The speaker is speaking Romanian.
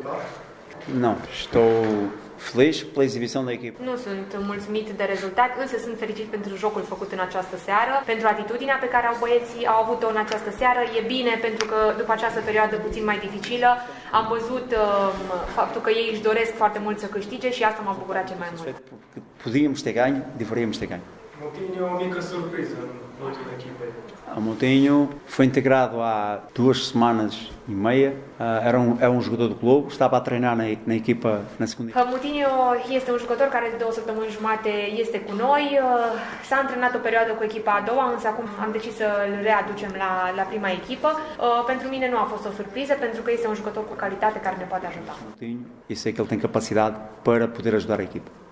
rezultat? Não, estou feliz pela exibição da equipe. Nu sunt mulțumit de rezultat, însă sunt fericit pentru jocul făcut în această seară, pentru atitudinea pe care băieții au avut-o în această seară. E bine pentru că după această perioadă puțin mai dificilă am văzut faptul că ei își doresc foarte mult să câștige și asta m-a bucurat cel mai mult. Podíamos ter ganho, deveríamos ter ganho. Moutinho é uma mica surpresa no outro da equipa. O Moutinho foi integrado há 2 semanas e meia. É um jogador do clube, estava a treinar na equipa na segunda. Moutinho este un jucător care de 2 săptămâni jumate este cu noi. S-a antrenat o perioadă cu echipa a doua, însă acum am decis să îl readucem la prima echipă. Pentru mine nu a fost o surpriză, pentru că este un jucător cu calitate care ne poate ajuta. Moutinho, e sei que ele tem capacidade para poder ajudar a equipa.